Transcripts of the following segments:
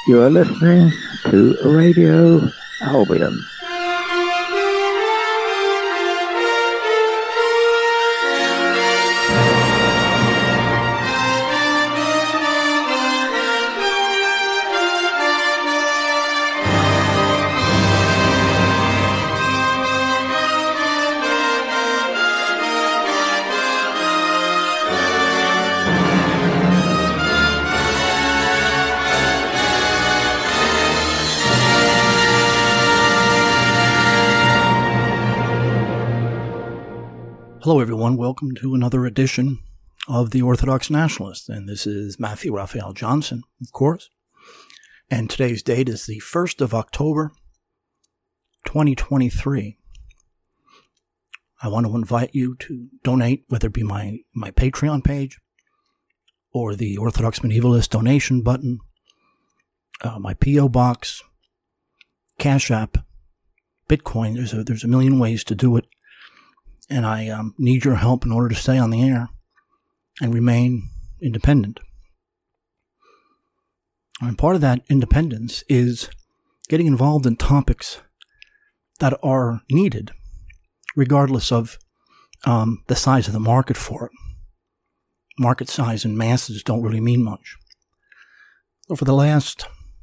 You are listening to Radio Albion. Hello everyone, welcome to another edition of The Orthodox Nationalist, and this is Matthew Raphael Johnson, of course, and today's date is the 1st of October, 2023. I want to invite you to donate, whether it be my Patreon page, or the Orthodox Medievalist donation button, my P.O. Box, Cash App, Bitcoin. There's a million ways to do it. And I need your help in order to stay on the air and remain independent. And part of that independence is getting involved in topics that are needed, regardless of the size of the market for it. Market size and masses don't really mean much. So for the last,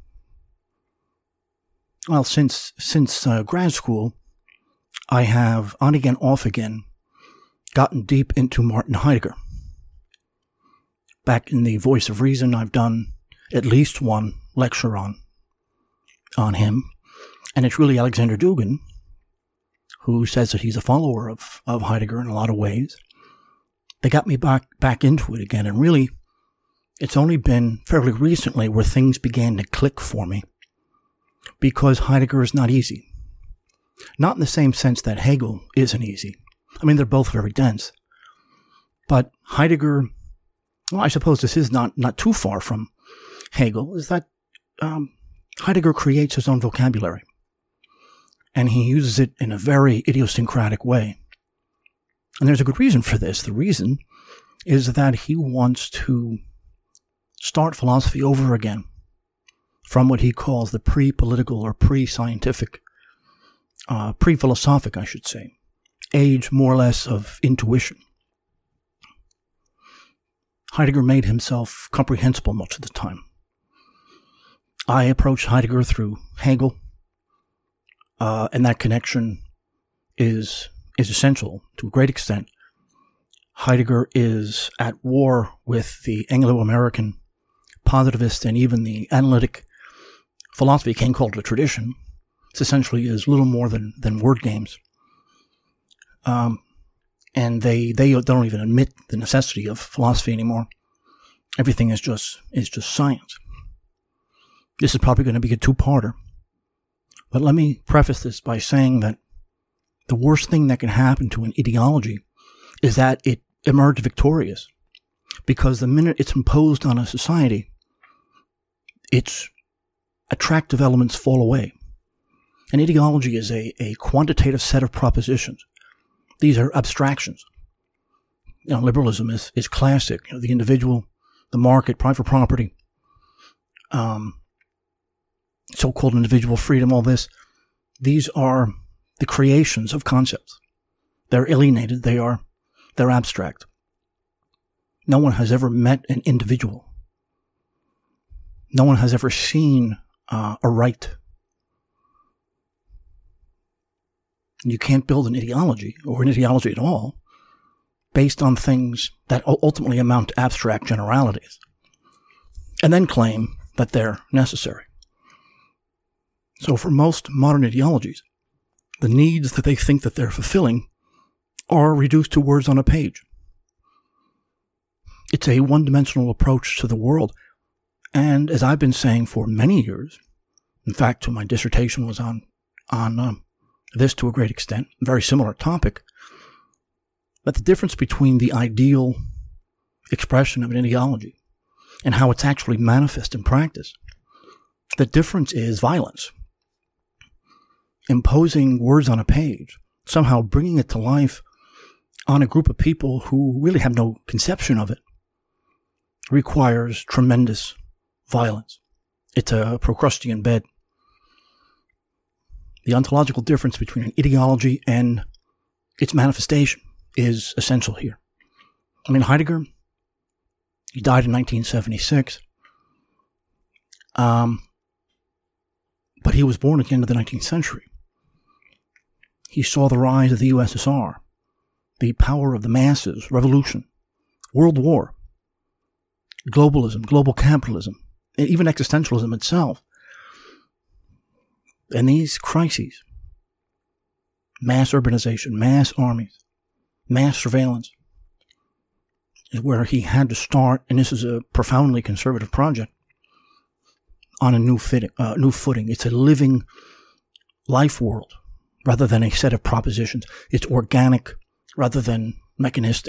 since grad school, I have, on again, off again, gotten deep into Martin Heidegger. Back in the Voice of Reason, I've done at least one lecture on him, and it's really Alexander Dugin, who says that he's a follower of Heidegger in a lot of ways. They got me back into it again, and really, it's only been fairly recently where things began to click for me, because Heidegger is not easy. Not in the same sense that Hegel isn't easy. I mean, they're both very dense. But Heidegger, well, I suppose this is not too far from Hegel, is that Heidegger creates his own vocabulary. And he uses it in a very idiosyncratic way. And there's a good reason for this. The reason is that he wants to start philosophy over again from what he calls the pre-political or pre-scientific pre-philosophic, I should say, age more or less of intuition. Heidegger made himself comprehensible much of the time. I approached Heidegger through Hegel, and that connection is essential to a great extent. Heidegger is at war with the Anglo-American positivist and even the analytic philosophy, can't call it a tradition. Essentially is little more than word games. And they don't even admit the necessity of philosophy anymore. Everything is just science. This is probably going to be a two-parter. But let me preface this by saying that the worst thing that can happen to an ideology is that it emerged victorious. Because the minute it's imposed on a society, its attractive elements fall away. An ideology is a quantitative set of propositions. These are abstractions. Liberalism is classic. The individual, the market, private property, so-called individual freedom, all this. These are the creations of concepts. They're alienated. They're abstract. No one has ever met an individual. No one has ever seen a right. You can't build an ideology, or an ideology at all, based on things that ultimately amount to abstract generalities, and then claim that they're necessary. So for most modern ideologies, the needs that they think that they're fulfilling are reduced to words on a page. It's a one-dimensional approach to the world, and as I've been saying for many years, in fact, my dissertation was on this to a great extent, very similar topic, but the difference between the ideal expression of an ideology and how it's actually manifest in practice, the difference is violence. Imposing words on a page, somehow bringing it to life on a group of people who really have no conception of it, requires tremendous violence. It's a Procrustean bed. The ontological difference between an ideology and its manifestation is essential here. I mean, Heidegger, he died in 1976, but he was born at the end of the 19th century. He saw the rise of the USSR, the power of the masses, revolution, World War, globalism, global capitalism, and even existentialism itself. And these crises, mass urbanization, mass armies, mass surveillance, is where he had to start, and this is a profoundly conservative project, on a new footing. It's a living life world rather than a set of propositions. It's organic rather than mechanistic.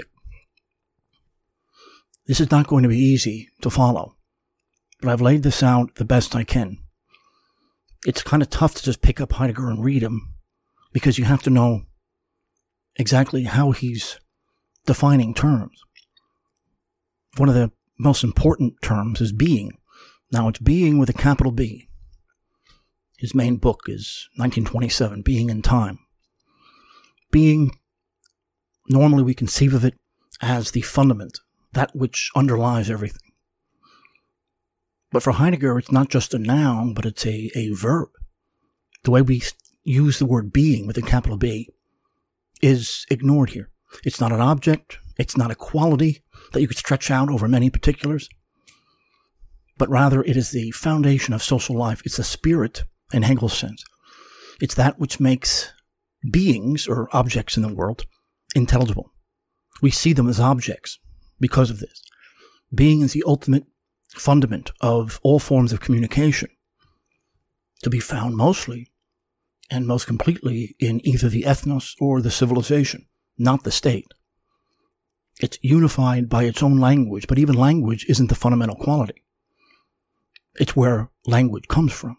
This is not going to be easy to follow, but I've laid this out the best I can. It's kind of tough to just pick up Heidegger and read him because you have to know exactly how he's defining terms. One of the most important terms is being. Now, it's being with a capital B. His main book is 1927, Being in Time. Being, normally we conceive of it as the fundament, that which underlies everything. But for Heidegger, it's not just a noun, but it's a verb. The way we use the word being with a capital B is ignored here. It's not an object. It's not a quality that you could stretch out over many particulars. But rather, it is the foundation of social life. It's a spirit, in Hegel's sense. It's that which makes beings, or objects in the world, intelligible. We see them as objects because of this. Being is the ultimate fundament of all forms of communication, to be found mostly and most completely in either the ethnos or the civilization, not the state. It's unified by its own language, but even language isn't the fundamental quality. It's where language comes from.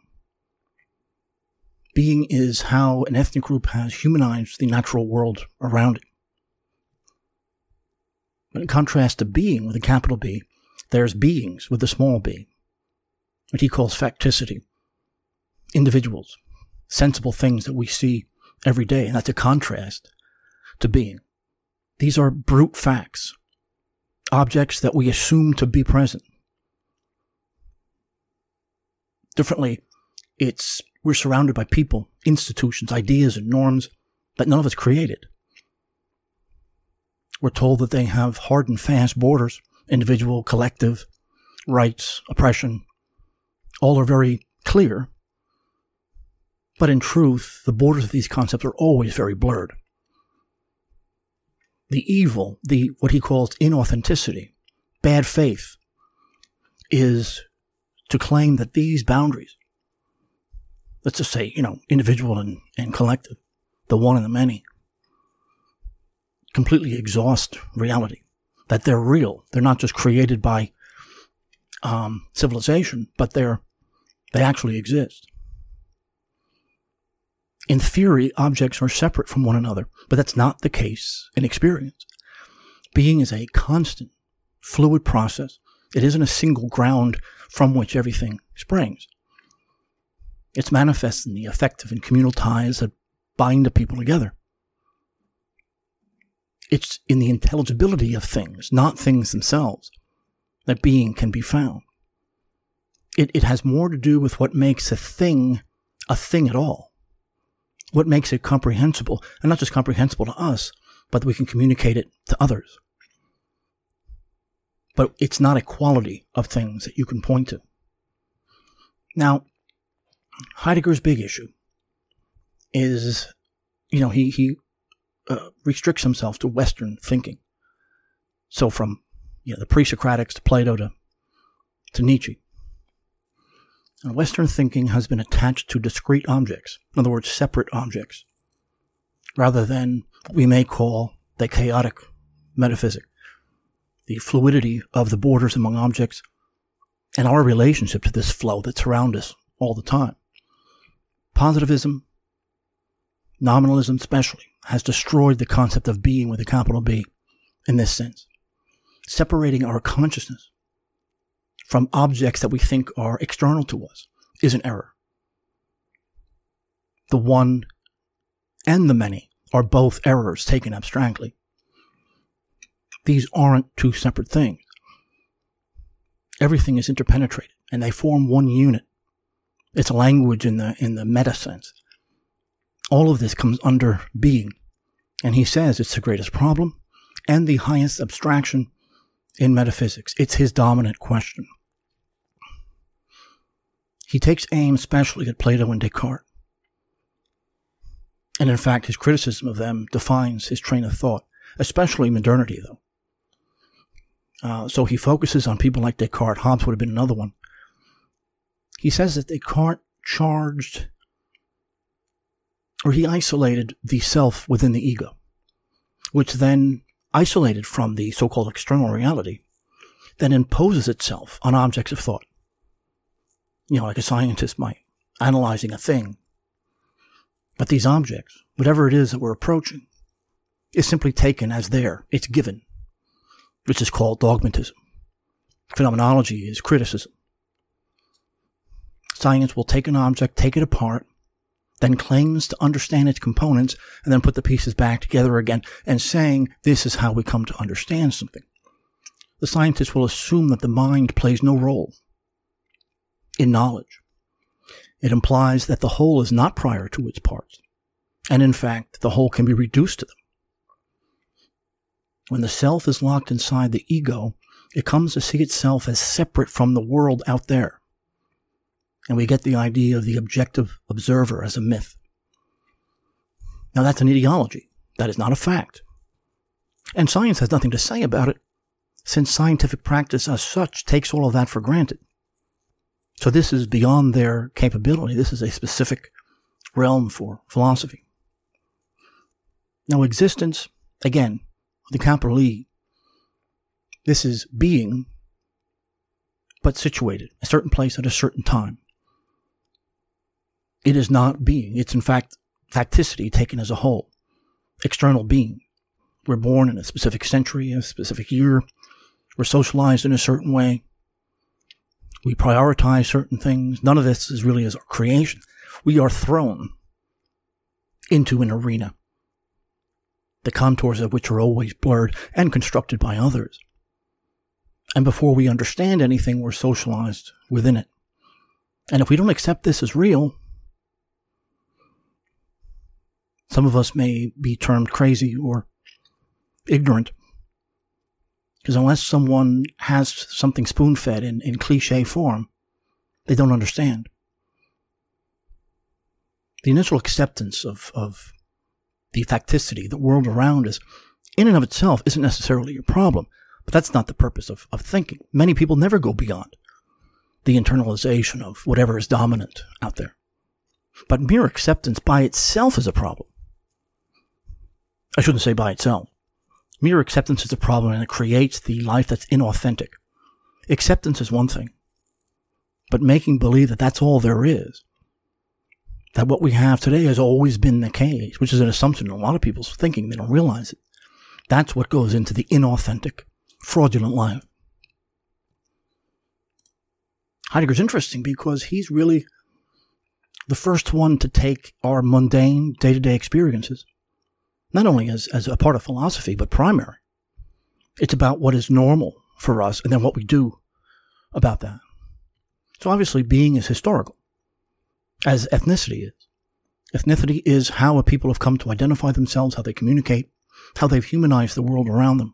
Being is how an ethnic group has humanized the natural world around it. But in contrast to being with a capital B, there's beings with a small b, what he calls facticity, individuals, sensible things that we see every day, and that's a contrast to being. These are brute facts, objects that we assume to be present. Differently, we're surrounded by people, institutions, ideas, and norms that none of us created. We're told that they have hard and fast borders, individual, collective, rights, oppression. All are very clear. But in truth, the borders of these concepts are always very blurred. The evil, what he calls inauthenticity, bad faith, is to claim that these boundaries, let's just say, individual and collective, the one and the many, completely exhaust reality. That they're real. They're not just created by civilization, but they actually exist. In theory, objects are separate from one another, but that's not the case in experience. Being is a constant, fluid process. It isn't a single ground from which everything springs. It's manifest in the affective and communal ties that bind the people together. It's in the intelligibility of things, not things themselves, that being can be found. It has more to do with what makes a thing at all. What makes it comprehensible, and not just comprehensible to us, but that we can communicate it to others. But it's not a quality of things that you can point to. Now, Heidegger's big issue is, he restricts himself to Western thinking. So from the pre-Socratics to Plato to Nietzsche. And Western thinking has been attached to discrete objects, in other words, separate objects, rather than what we may call the chaotic metaphysic, the fluidity of the borders among objects, and our relationship to this flow that surrounds us all the time. Positivism, nominalism especially, has destroyed the concept of being with a capital B in this sense, separating our consciousness from objects that we think are external to us is an error. The one and the many are both errors taken abstractly. These aren't two separate things. Everything is interpenetrated, and they form one unit. It's a language in the meta sense. All of this comes under being, and he says it's the greatest problem and the highest abstraction in metaphysics. It's his dominant question. He takes aim especially at Plato and Descartes. And in fact, his criticism of them defines his train of thought, especially modernity, though. So he focuses on people like Descartes. Hobbes would have been another one. He says that Descartes he isolated the self within the ego, which then, isolated from the so-called external reality, then imposes itself on objects of thought. Like a scientist might, analyzing a thing. But these objects, whatever it is that we're approaching, is simply taken as there. It's given, which is called dogmatism. Phenomenology is criticism. Science will take an object, take it apart, then claims to understand its components, and then put the pieces back together again, and saying, this is how we come to understand something. The scientist will assume that the mind plays no role in knowledge. It implies that the whole is not prior to its parts, and in fact, the whole can be reduced to them. When the self is locked inside the ego, it comes to see itself as separate from the world out there. And we get the idea of the objective observer as a myth. Now that's an ideology. That is not a fact. And science has nothing to say about it, since scientific practice as such takes all of that for granted. So this is beyond their capability. This is a specific realm for philosophy. Now existence, again, the capital E, this is being, but situated, a certain place at a certain time. It is not being. It's in fact facticity taken as a whole. External being. We're born in a specific century, a specific year. We're socialized in a certain way. We prioritize certain things. None of this is really as our creation. We are thrown into an arena, the contours of which are always blurred and constructed by others. And before we understand anything, we're socialized within it. And if we don't accept this as real, some of us may be termed crazy or ignorant. Because unless someone has something spoon-fed in cliche form, they don't understand. The initial acceptance of the facticity, the world around us, in and of itself isn't necessarily a problem. But that's not the purpose of thinking. Many people never go beyond the internalization of whatever is dominant out there. But mere acceptance by itself is a problem. I shouldn't say by itself. Mere acceptance is a problem, and it creates the life that's inauthentic. Acceptance is one thing. But making believe that that's all there is, that what we have today has always been the case, which is an assumption in a lot of people's thinking, they don't realize it. That's what goes into the inauthentic, fraudulent life. Heidegger's interesting because he's really the first one to take our mundane, day-to-day experiences, not only as a part of philosophy, but primary. It's about what is normal for us and then what we do about that. So obviously being is historical, as ethnicity is. Ethnicity is how a people have come to identify themselves, how they communicate, how they've humanized the world around them.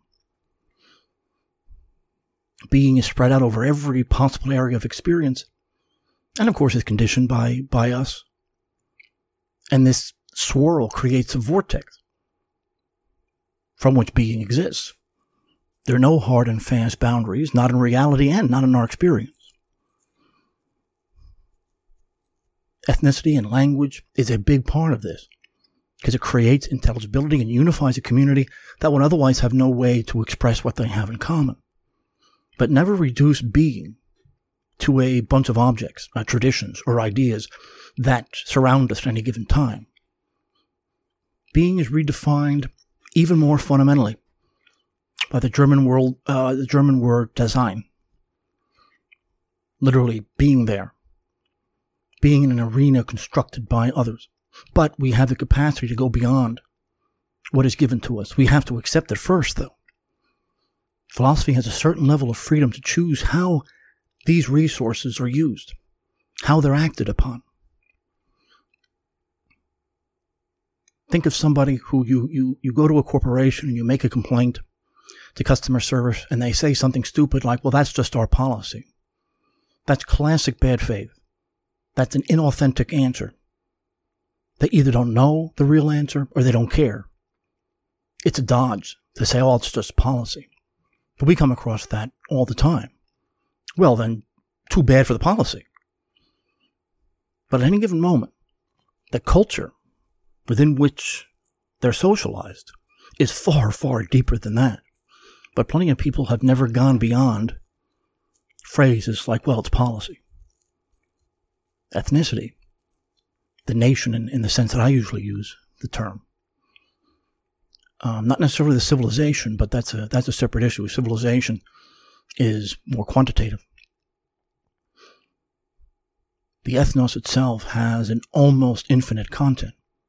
Being is spread out over every possible area of experience, and of course is conditioned by us. And this swirl creates a vortex from which being exists. There are no hard and fast boundaries, not in reality and not in our experience. Ethnicity and language is a big part of this, because it creates intelligibility and unifies a community that would otherwise have no way to express what they have in common. But never reduce being to a bunch of objects, traditions, or ideas that surround us at any given time. Being is redefined even more fundamentally by the German word Dasein. literally being there, being in an arena constructed by others. But we have the capacity to go beyond what is given to us. We have to accept it first, though. Philosophy has a certain level of freedom to choose how these resources are used, how they're acted upon. Think of somebody who you go to a corporation and you make a complaint to customer service and they say something stupid like, well, that's just our policy. That's classic bad faith. That's an inauthentic answer. They either don't know the real answer or they don't care. It's a dodge to say, oh, it's just policy. But we come across that all the time. Well, then, too bad for the policy. But at any given moment, the culture within which they're socialized is far, far deeper than that. But plenty of people have never gone beyond phrases like, well, it's policy. Ethnicity, the nation in the sense that I usually use the term. Not necessarily the civilization, but that's a separate issue. Civilization is more quantitative. The ethnos itself has an almost infinite content.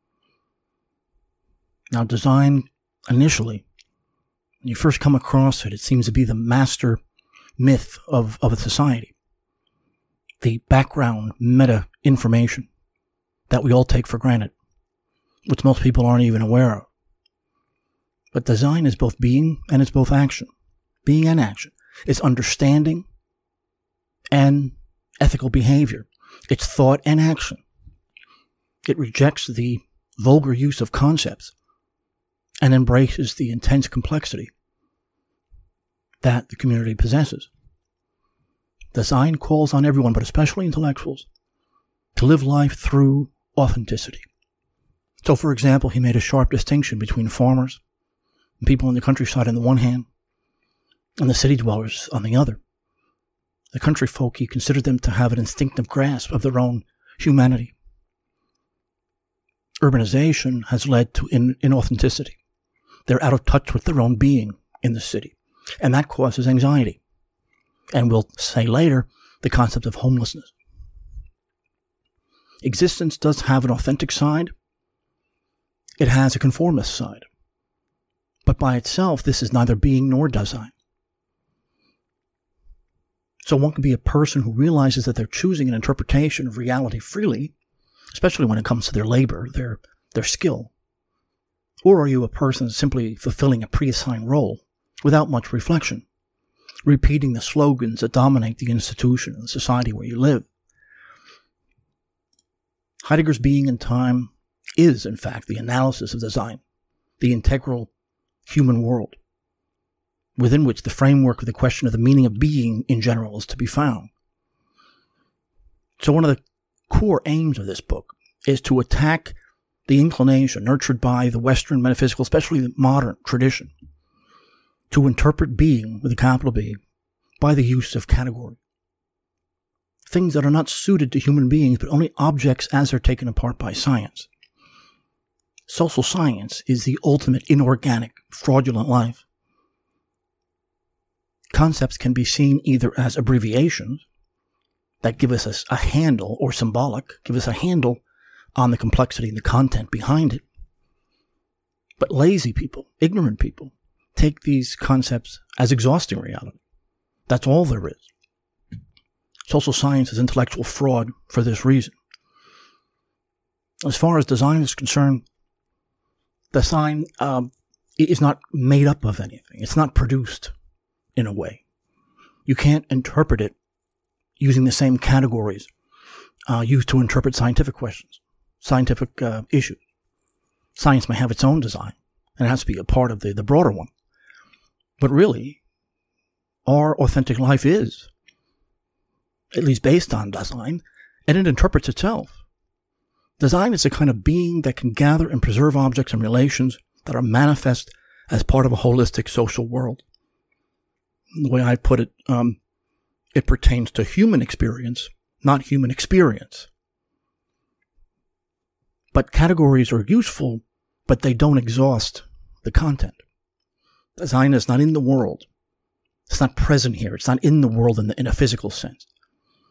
Now, design, initially, when you first come across it, it seems to be the master myth of a society. The background meta information that we all take for granted, which most people aren't even aware of. But design is both being and it's both action. Being and action. It's understanding and ethical behavior. It's thought and action. It rejects the vulgar use of concepts and embraces the intense complexity that the community possesses. Design calls on everyone, but especially intellectuals, to live life through authenticity. So, for example, he made a sharp distinction between farmers and people in the countryside on the one hand, and the city dwellers on the other. The country folk, he considered them to have an instinctive grasp of their own humanity. Urbanization has led to inauthenticity. They're out of touch with their own being in the city, and that causes anxiety. And we'll say later, the concept of homelessness. Existence does have an authentic side. It has a conformist side. But by itself, this is neither being nor design. So one can be a person who realizes that they're choosing an interpretation of reality freely, especially when it comes to their labor, their skill. Or are you a person simply fulfilling a pre-assigned role without much reflection, repeating the slogans that dominate the institution and the society where you live? Heidegger's Being and Time is, in fact, the analysis of design, the integral human world, within which the framework of the question of the meaning of being in general is to be found. So one of the core aims of this book is to attack the inclination nurtured by the Western metaphysical, especially the modern tradition, to interpret being, with a capital B, by the use of category. Things that are not suited to human beings, but only objects as they're taken apart by science. Social science is the ultimate inorganic, fraudulent life. Concepts can be seen either as abbreviations that give us a handle, or symbolic, give us a handle on the complexity and the content behind it. But lazy people, ignorant people, take these concepts as exhausting reality. That's all there is. Social science is intellectual fraud for this reason. As far as design is concerned, design is not made up of anything. It's not produced in a way. You can't interpret it using the same categories used to interpret scientific questions, scientific issues. Science may have its own design, and it has to be a part of the broader one. But really, our authentic life is, at least based on design, and it interprets itself. Design is a kind of being that can gather and preserve objects and relations that are manifest as part of a holistic social world. The way I put it, it pertains to human experience, not human experience. But categories are useful, but they don't exhaust the content. Design is not in the world. It's not present here. It's not in the world in a physical sense.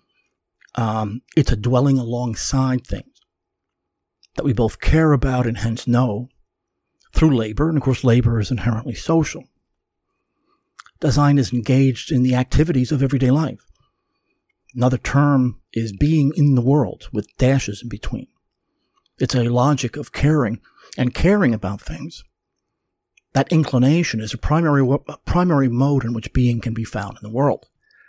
It's a dwelling alongside things that we both care about and hence know through labor. And of course, labor is inherently social. Design is engaged in the activities of everyday life. Another term is being in the world with dashes in between. It's a logic of caring and caring about things. That inclination is a primary mode in which being can be found in the world.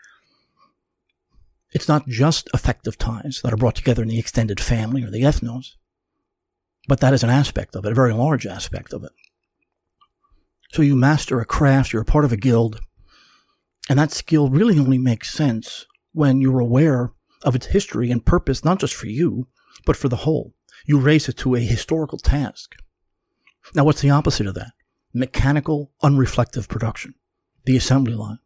It's not just affective ties that are brought together in the extended family or the ethnos, but that is an aspect of it, a very large aspect of it. So you master a craft, you're a part of a guild, and that skill really only makes sense when you're aware of its history and purpose, not just for you, but for the whole. You raise it to a historical task. Now, what's the opposite of that? Mechanical, unreflective production, the assembly line.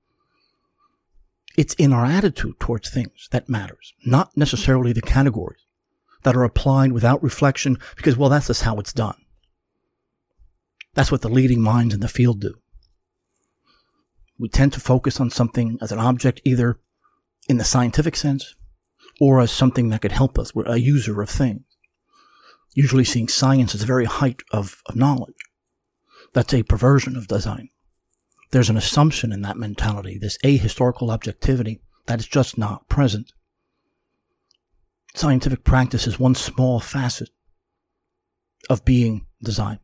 It's in our attitude towards things that matters, not necessarily the categories that are applied without reflection because, well, that's just how it's done. That's what the leading minds in the field do. We tend to focus on something as an object, either in the scientific sense or as something that could help us. We're a user of things. Usually seeing science as the very height of knowledge. That's a perversion of design. There's an assumption in that mentality, this ahistorical objectivity, that is just not present. Scientific practice is one small facet of being design.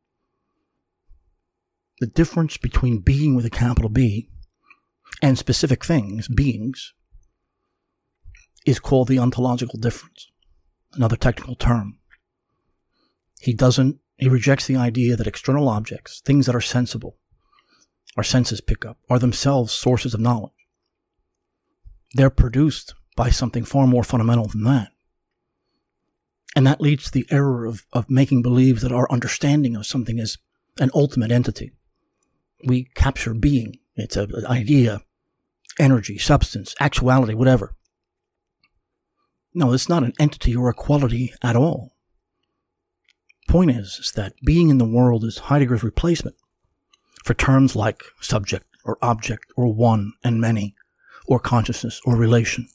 The difference between being with a capital B and specific things, beings, is called the ontological difference, another technical term. He rejects the idea that external objects, things that are sensible, our senses pick up, are themselves sources of knowledge. They're produced by something far more fundamental than that. And that leads to the error of making believe that our understanding of something is an ultimate entity. We capture being. It's an idea, energy, substance, actuality, whatever. No, it's not an entity or a quality at all. Point is that being in the world is Heidegger's replacement for terms like subject or object or one and many or consciousness or relation.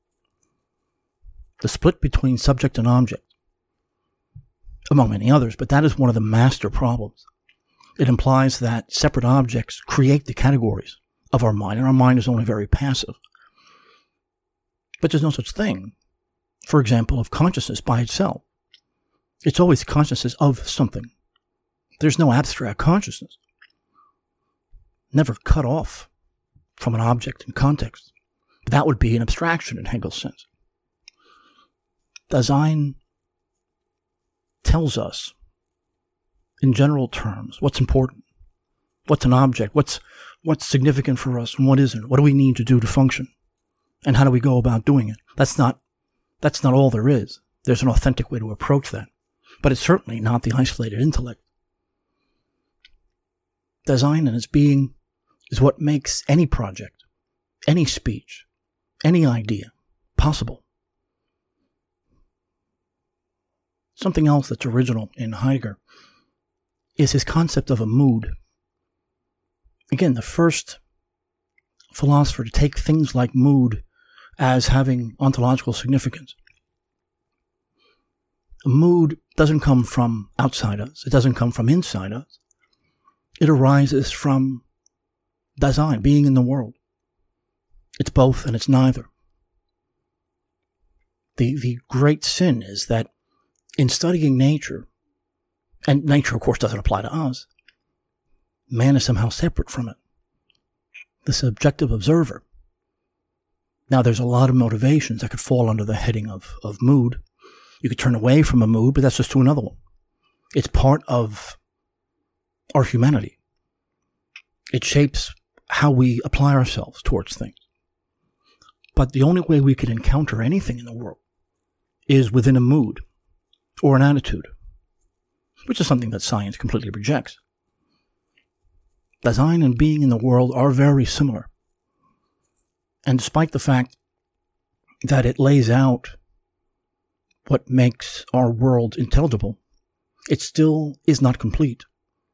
The split between subject and object, among many others, but that is one of the master problems. It implies that separate objects create the categories of our mind, and our mind is only very passive. But there's no such thing, for example, of consciousness by itself. It's always consciousness of something. There's no abstract consciousness. Never cut off from an object in context. That would be an abstraction in Hegel's sense. Design tells us, in general terms, what's important, what's an object, what's significant for us, and what isn't. What do we need to do to function, and how do we go about doing it? That's not all there is. There's an authentic way to approach that, but it's certainly not the isolated intellect. Design and its being is what makes any project, any speech, any idea possible. Something else that's original in Heidegger is his concept of a mood. Again, the first philosopher to take things like mood as having ontological significance. A mood doesn't come from outside us. It doesn't come from inside us. It arises from design, being in the world. It's both and it's neither. The great sin is that in studying nature, and nature, of course, doesn't apply to us, man is somehow separate from it. The subjective observer. Now, there's a lot of motivations that could fall under the heading of mood. You could turn away from a mood, but that's just to another one. It's part of our humanity. It shapes how we apply ourselves towards things. But the only way we can encounter anything in the world is within a mood or an attitude, which is something that science completely rejects. Design and being in the world are very similar. And despite the fact that it lays out what makes our world intelligible, it still is not complete.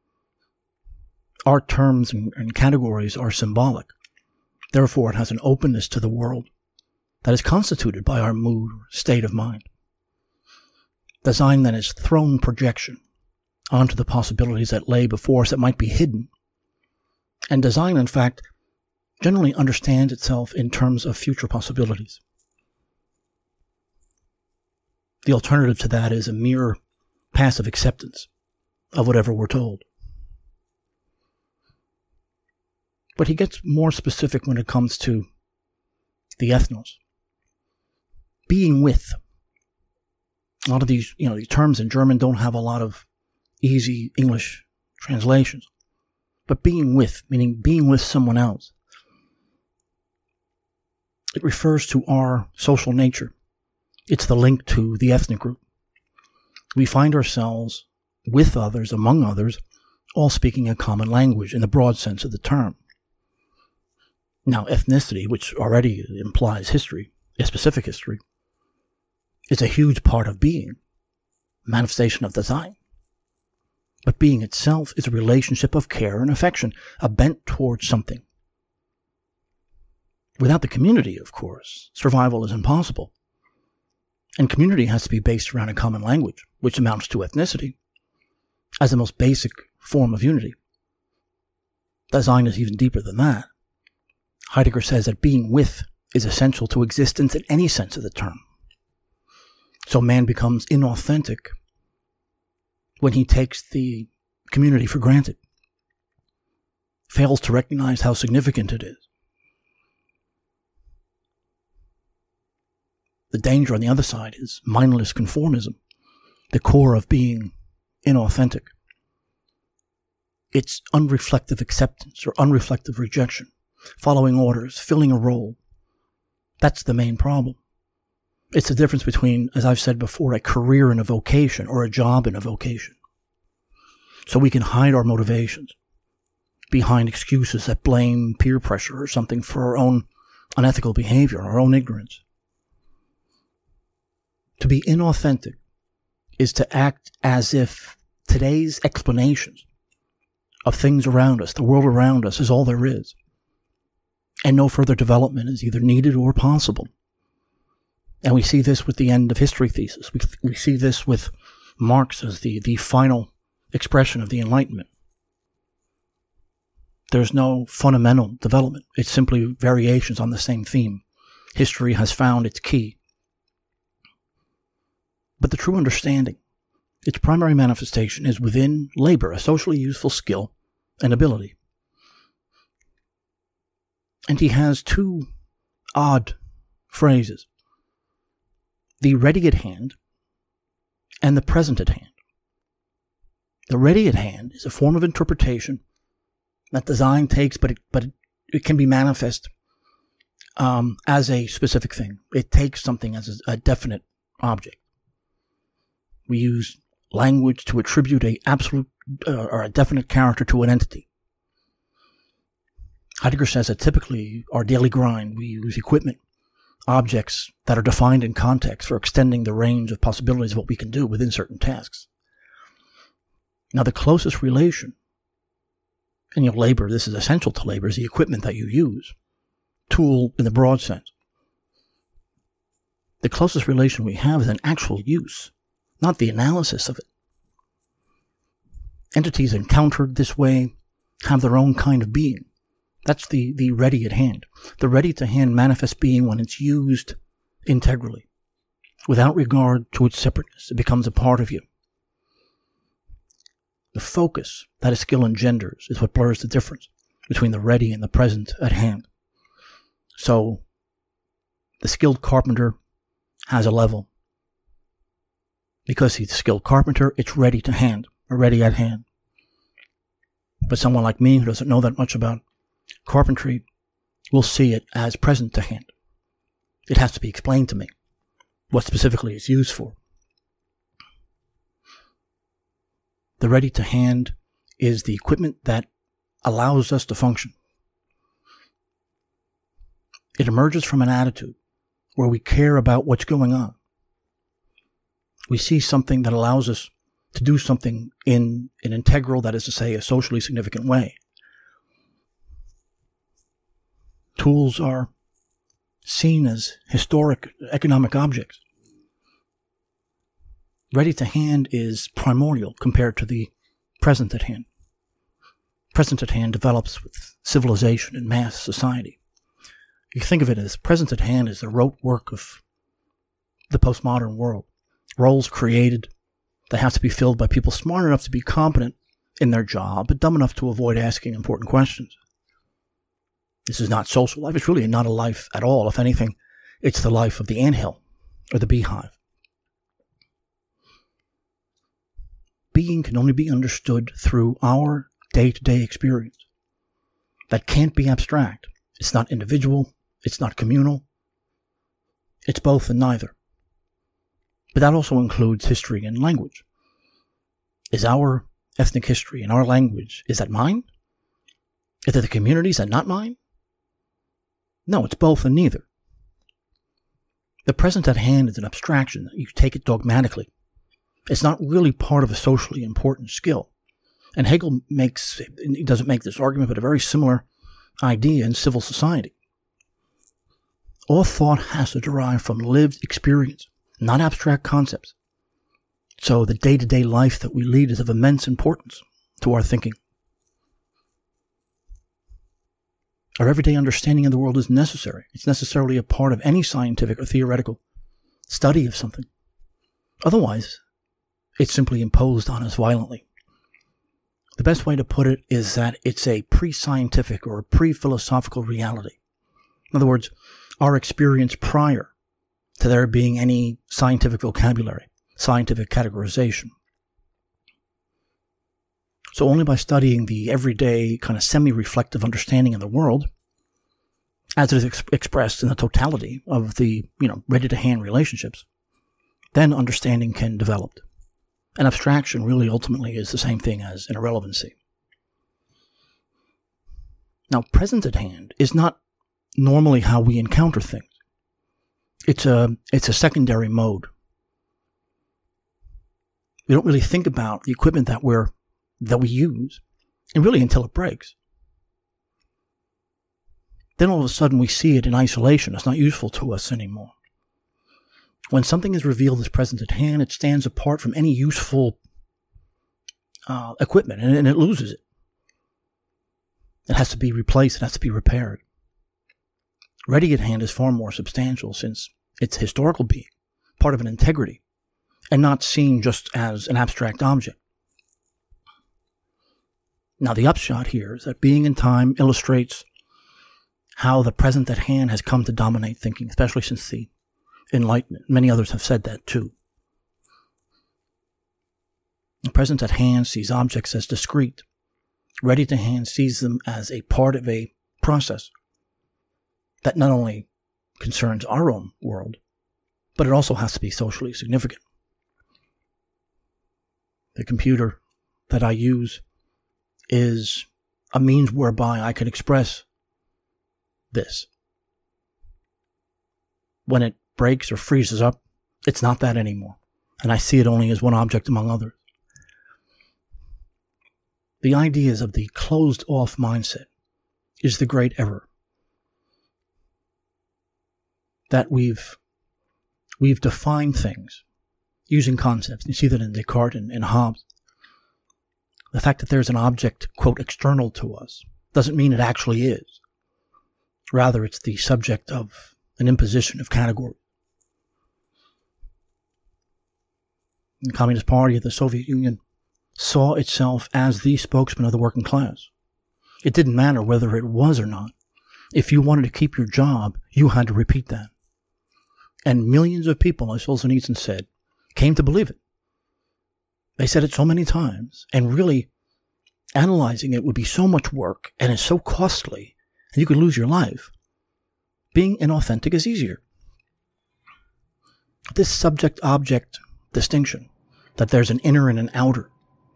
Our terms and categories are symbolic. Therefore, it has an openness to the world that is constituted by our mood or state of mind. Design then is thrown projection onto the possibilities that lay before us that might be hidden. And design, in fact, generally understands itself in terms of future possibilities. The alternative to that is a mere passive acceptance of whatever we're told. But he gets more specific when it comes to the ethnos. Being with. A lot of these, these terms in German don't have a lot of easy English translations. But being with, meaning being with someone else. It refers to our social nature. It's the link to the ethnic group. We find ourselves with others, among others, all speaking a common language in the broad sense of the term. Now, ethnicity, which already implies history, a specific history, is a huge part of being, manifestation of design. But being itself is a relationship of care and affection, a bent towards something. Without the community, of course, survival is impossible. And community has to be based around a common language, which amounts to ethnicity, as the most basic form of unity. Design is even deeper than that. Heidegger says that being with is essential to existence in any sense of the term. So man becomes inauthentic when he takes the community for granted, fails to recognize how significant it is. The danger on the other side is mindless conformism, the core of being inauthentic. It's unreflective acceptance or unreflective rejection, following orders, filling a role. That's the main problem. It's the difference between, as I've said before, a career and a vocation, or a job and a vocation. So we can hide our motivations behind excuses that blame peer pressure or something for our own unethical behavior, our own ignorance. To be inauthentic is to act as if today's explanations of things around us, the world around us, is all there is. And no further development is either needed or possible. And we see this with the end of history thesis. We see this with Marx as the final expression of the Enlightenment. There's no fundamental development. It's simply variations on the same theme. History has found its key. But the true understanding, its primary manifestation, is within labor, a socially useful skill and ability. And he has two odd phrases: the ready at hand and the present at hand. The ready at hand is a form of interpretation that design takes, but it can be manifest as a specific thing. It takes something as a definite object. We use language to attribute a absolute or a definite character to an entity. Heidegger says that typically our daily grind, we use equipment, objects that are defined in context for extending the range of possibilities of what we can do within certain tasks. Now, the closest relation, and labor, this is essential to labor, is the equipment that you use, tool in the broad sense. The closest relation we have is an actual use, not the analysis of it. Entities encountered this way have their own kind of being. That's the ready at hand. The ready to hand manifests being when it's used integrally, without regard to its separateness. It becomes a part of you. The focus that a skill engenders is what blurs the difference between the ready and the present at hand. So, the skilled carpenter has a level. Because he's a skilled carpenter, it's ready to hand, or ready at hand. But someone like me who doesn't know that much about carpentry will see it as present to hand. It has to be explained to me what specifically it's used for. The ready to hand is the equipment that allows us to function. It emerges from an attitude where we care about what's going on. We see something that allows us to do something in an integral, that is to say, a socially significant way. Tools are seen as historic economic objects. Ready to hand is primordial compared to the present at hand. Present at hand develops with civilization and mass society. You think of it as present at hand is the rote work of the postmodern world. Roles created that have to be filled by people smart enough to be competent in their job, but dumb enough to avoid asking important questions. This is not social life. It's really not a life at all. If anything, it's the life of the anthill or the beehive. Being can only be understood through our day-to-day experience. That can't be abstract. It's not individual. It's not communal. It's both and neither. But that also includes history and language. Is our ethnic history and our language, is that mine? Is it the community's and not mine? No, it's both and neither. The present at hand is an abstraction. You take it dogmatically. It's not really part of a socially important skill. And Hegel he doesn't make this argument, but a very similar idea in civil society. All thought has to derive from lived experience, not abstract concepts. So the day-to-day life that we lead is of immense importance to our thinking. Our everyday understanding of the world is necessary. It's necessarily a part of any scientific or theoretical study of something. Otherwise, it's simply imposed on us violently. The best way to put it is that it's a pre-scientific or a pre-philosophical reality. In other words, our experience prior to there being any scientific vocabulary, scientific categorization. So only by studying the everyday kind of semi-reflective understanding of the world, as it is expressed in the totality of the, ready-to-hand relationships, then understanding can develop. An abstraction really ultimately is the same thing as an irrelevancy. Now, present at hand is not normally how we encounter things. It's a secondary mode. We don't really think about the equipment that we use, and really until it breaks. Then all of a sudden we see it in isolation. It's not useful to us anymore. When something is revealed as present at hand, it stands apart from any useful equipment, and it loses it. It has to be replaced. It has to be repaired. Ready at hand is far more substantial since it's historical being, part of an integrity, and not seen just as an abstract object. Now, the upshot here is that being in time illustrates how the present at hand has come to dominate thinking, especially since the Enlightenment. Many others have said that too. The present at hand sees objects as discrete. Ready to hand sees them as a part of a process that not only concerns our own world, but it also has to be socially significant. The computer that I use is a means whereby I can express this. When it breaks or freezes up, it's not that anymore, and I see it only as one object among others. The ideas of the closed-off mindset is the great error. That we've defined things using concepts. You see that in Descartes and Hobbes. The fact that there's an object, quote, external to us, doesn't mean it actually is. Rather, it's the subject of an imposition of category. The Communist Party of the Soviet Union saw itself as the spokesman of the working class. It didn't matter whether it was or not. If you wanted to keep your job, you had to repeat that. And millions of people, as Solzhenitsyn said, came to believe it. They said it so many times, and really analyzing it would be so much work, and it's so costly, and you could lose your life. Being inauthentic is easier. This subject-object distinction, that there's an inner and an outer,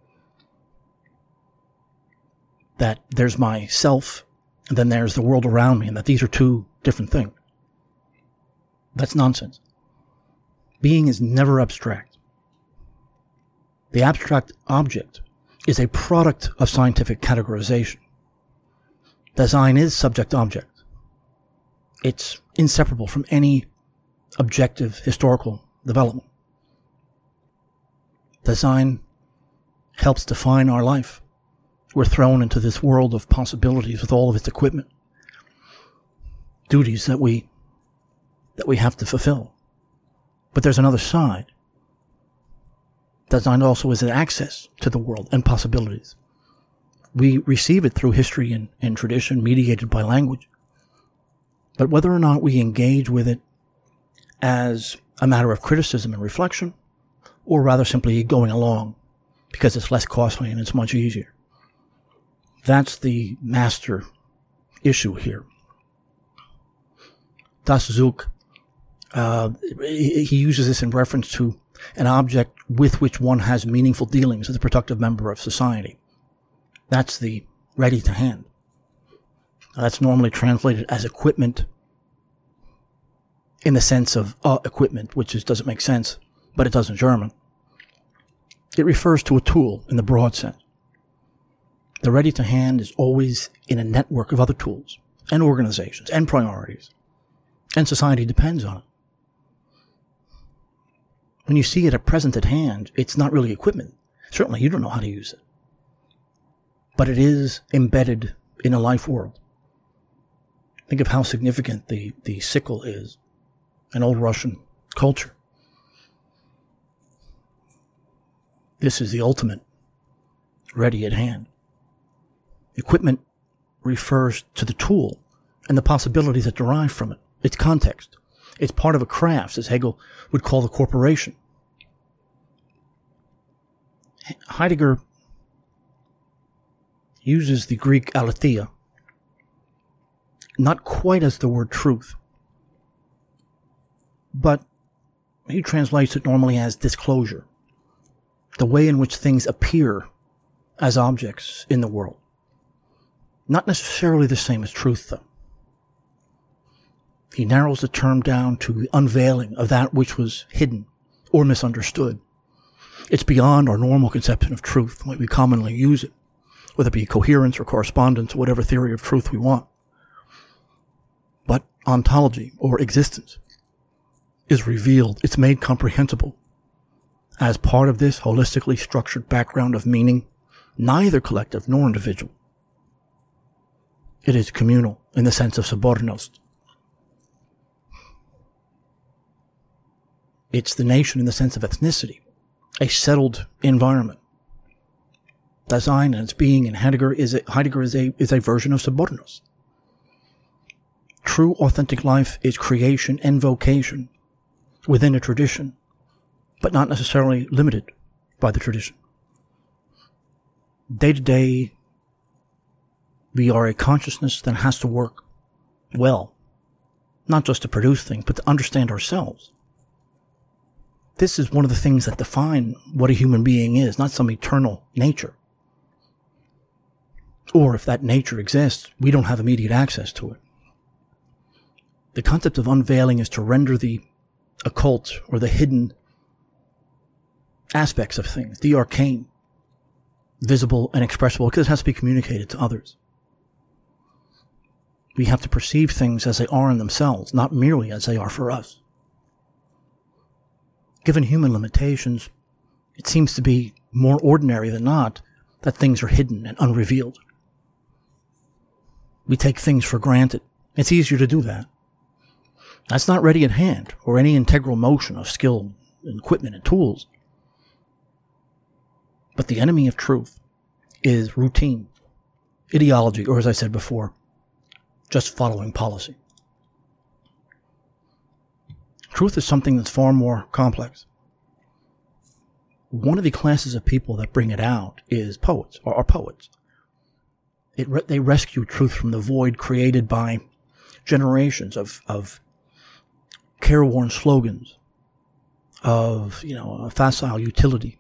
that there's myself, and then there's the world around me, and that these are two different things. That's nonsense. Being is never abstract. The abstract object is a product of scientific categorization. Design is subject-object. It's inseparable from any objective historical development. Design helps define our life. We're thrown into this world of possibilities with all of its equipment, duties that we have to fulfill. But there's another side. Design also is an access to the world and possibilities. We receive it through history and tradition mediated by language. But whether or not we engage with it as a matter of criticism and reflection, or rather simply going along because it's less costly and it's much easier, that's the master issue here. Das Zug, he uses this in reference to an object with which one has meaningful dealings as a productive member of society. That's the ready to hand. That's normally translated as equipment in the sense of equipment, which doesn't make sense, but it does in German. It refers to a tool in the broad sense. The ready to hand is always in a network of other tools and organizations and priorities, and society depends on it. When you see it present at hand, it's not really equipment. Certainly you don't know how to use it. But it is embedded in a life world. Think of how significant the sickle is in old Russian culture. This is the ultimate ready at hand. Equipment refers to the tool and the possibilities that derive from it, its context. It's part of a craft, as Hegel would call the corporation. Heidegger uses the Greek aletheia not quite as the word truth, but he translates it normally as disclosure, the way in which things appear as objects in the world. Not necessarily the same as truth, though. He narrows the term down to the unveiling of that which was hidden or misunderstood. It's beyond our normal conception of truth, the way we commonly use it, whether it be coherence or correspondence or whatever theory of truth we want. But ontology, or existence, is revealed. It's made comprehensible as part of this holistically structured background of meaning, neither collective nor individual. It is communal in the sense of subordinanost. It's the nation in the sense of ethnicity, a settled environment. Dasein and its being in Heidegger is a version of subordinanost. True authentic life is creation and vocation within a tradition, but not necessarily limited by the tradition. Day to day, we are a consciousness that has to work well, not just to produce things, but to understand ourselves. This is one of the things that define what a human being is, not some eternal nature. Or if that nature exists, we don't have immediate access to it. The concept of unveiling is to render the occult or the hidden aspects of things, the arcane, visible and expressible, because it has to be communicated to others. We have to perceive things as they are in themselves, not merely as they are for us. Given human limitations, it seems to be more ordinary than not that things are hidden and unrevealed. We take things for granted. It's easier to do that. That's not ready at hand, or any integral motion of skill and equipment and tools. But the enemy of truth is routine, ideology, or as I said before, just following policy. Truth is something that's far more complex. One of the classes of people that bring it out is poets, or are poets. They rescue truth from the void created by generations of careworn slogans, of, a facile utility.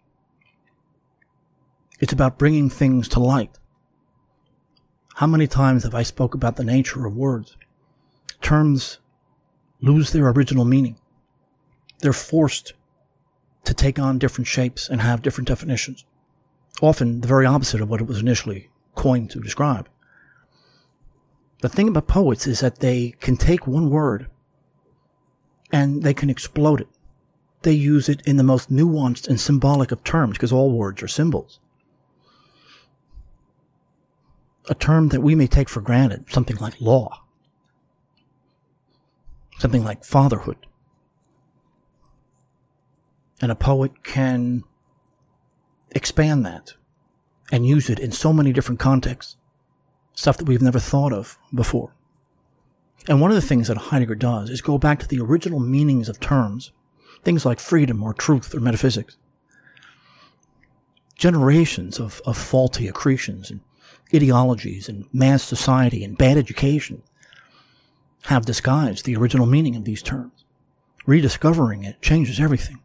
It's about bringing things to light. How many times have I spoke about the nature of words? Terms lose their original meaning. They're forced to take on different shapes and have different definitions. Often the very opposite of what it was initially coined to describe. The thing about poets is that they can take one word and they can explode it. They use it in the most nuanced and symbolic of terms, because all words are symbols. A term that we may take for granted, something like law, something like fatherhood. And a poet can expand that and use it in so many different contexts, stuff that we've never thought of before. And one of the things that Heidegger does is go back to the original meanings of terms, things like freedom or truth or metaphysics. Generations of faulty accretions and ideologies and mass society and bad education have disguised the original meaning of these terms. Rediscovering it changes everything.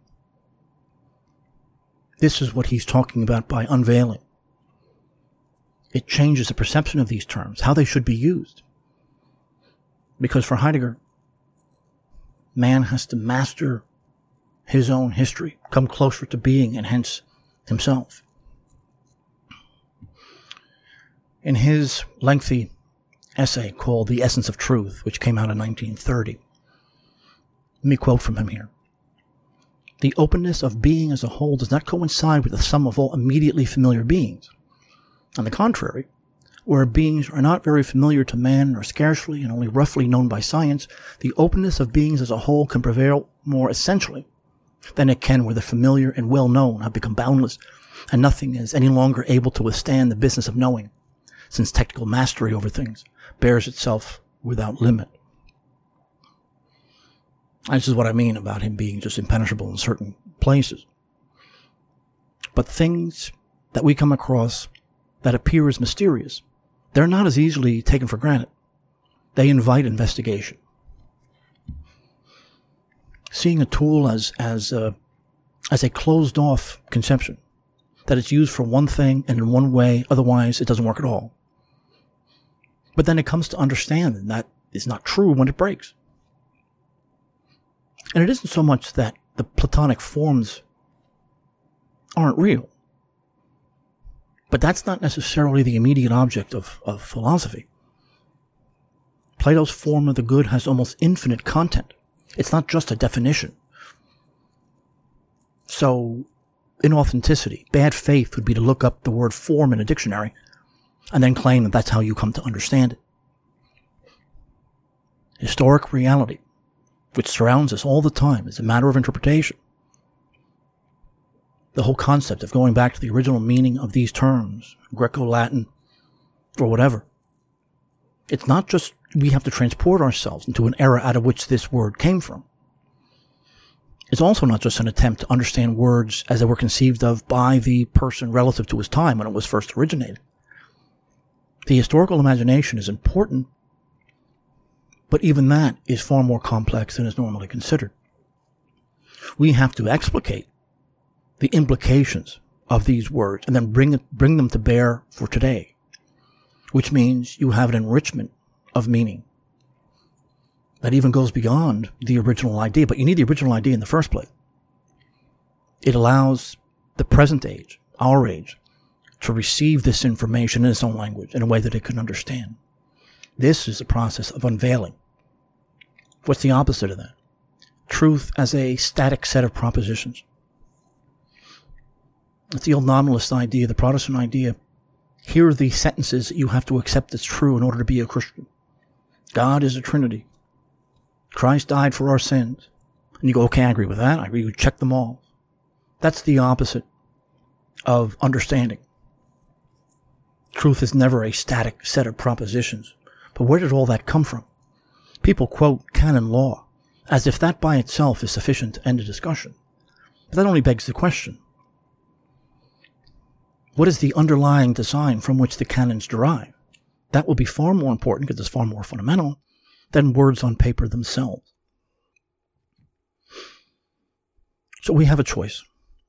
This is what he's talking about by unveiling. It changes the perception of these terms, how they should be used. Because for Heidegger, man has to master his own history, come closer to being, and hence himself. In his lengthy essay called The Essence of Truth, which came out in 1930, let me quote from him here. The openness of being as a whole does not coincide with the sum of all immediately familiar beings. On the contrary, where beings are not very familiar to man or scarcely and only roughly known by science, the openness of beings as a whole can prevail more essentially than it can where the familiar and well-known have become boundless, and nothing is any longer able to withstand the business of knowing, since technical mastery over things bears itself without limit. This is what I mean about him being just impenetrable in certain places. But things that we come across that appear as mysterious, they're not as easily taken for granted. They invite investigation. Seeing a tool as a closed-off conception, that it's used for one thing and in one way, otherwise it doesn't work at all. But then it comes to understand that is not true when it breaks. And it isn't so much that the Platonic forms aren't real, but that's not necessarily the immediate object of philosophy. Plato's form of the good has almost infinite content. It's not just a definition. So, inauthenticity, bad faith would be to look up the word form in a dictionary and then claim that that's how you come to understand it. Historic reality, which surrounds us all the time, is a matter of interpretation. The whole concept of going back to the original meaning of these terms, Greco-Latin, or whatever. It's not just we have to transport ourselves into an era out of which this word came from. It's also not just an attempt to understand words as they were conceived of by the person relative to his time when it was first originated. The historical imagination is important, but even that is far more complex than is normally considered. We have to explicate the implications of these words and then bring them to bear for today, which means you have an enrichment of meaning that even goes beyond the original idea. But you need the original idea in the first place. It allows the present age, our age, to receive this information in its own language in a way that it can understand. This is the process of unveiling. What's the opposite of that? Truth as a static set of propositions. It's the old nominalist idea, the Protestant idea. Here are the sentences that you have to accept as true in order to be a Christian. God is a Trinity. Christ died for our sins. And you go, okay, I agree with that. I agree, you check them all. That's the opposite of understanding. Truth is never a static set of propositions. But where did all that come from? People quote canon law as if that by itself is sufficient to end a discussion. But that only begs the question. What is the underlying design from which the canons derive? That will be far more important, because it's far more fundamental, than words on paper themselves. So we have a choice.